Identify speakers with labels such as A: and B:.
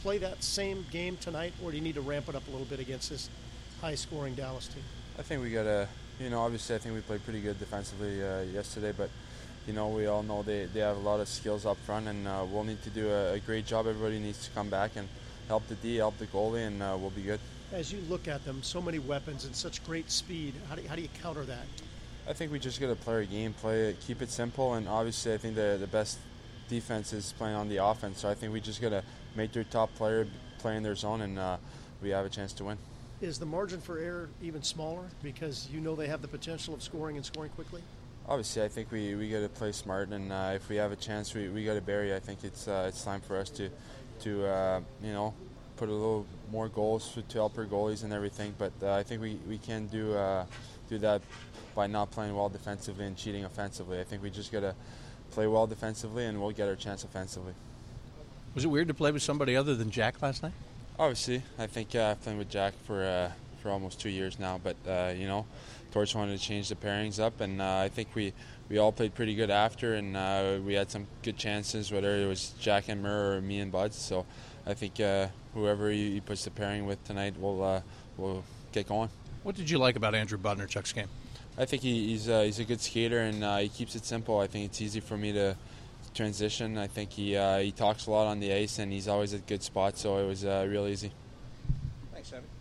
A: play that same game tonight, or do you need to ramp it up a little bit against this high-scoring Dallas team?
B: I think we got to, obviously I think we played pretty good defensively yesterday, but, we all know they have a lot of skills up front, and we'll need to do a great job. Everybody needs to come back and help the D, help the goalie, and we'll be good.
A: As you look at them, so many weapons and such great speed, how do you counter that?
B: I think we just got to play our game, play it, keep it simple, and obviously I think the best defense is playing on the offense, so I think we just got to make their top player play in their zone, and we have a chance to win.
A: Is the margin for error even smaller because they have the potential of scoring and scoring quickly?
B: Obviously, I think we got to play smart, and if we have a chance, we got to bury. I think it's time for us to put a little more goals to help our goalies and everything. But I think we can do that by not playing well defensively and cheating offensively. I think we just got to play well defensively, and we'll get our chance offensively.
C: Was it weird to play with somebody other than Jack last night?
B: Obviously, I think I've played with Jack for almost 2 years now, but Torch wanted to change the pairings up, and I think we all played pretty good after, and we had some good chances, whether it was Jack and Murr or me and Buds. So I think whoever he puts the pairing with tonight will get going.
C: What did you like about Andrew Bodnarchuk's game?
B: I think he's a good skater, and he keeps it simple. I think it's easy for me to transition. I think he talks a lot on the ice, and he's always at good spots, so it was real easy.
C: Thanks, Evan.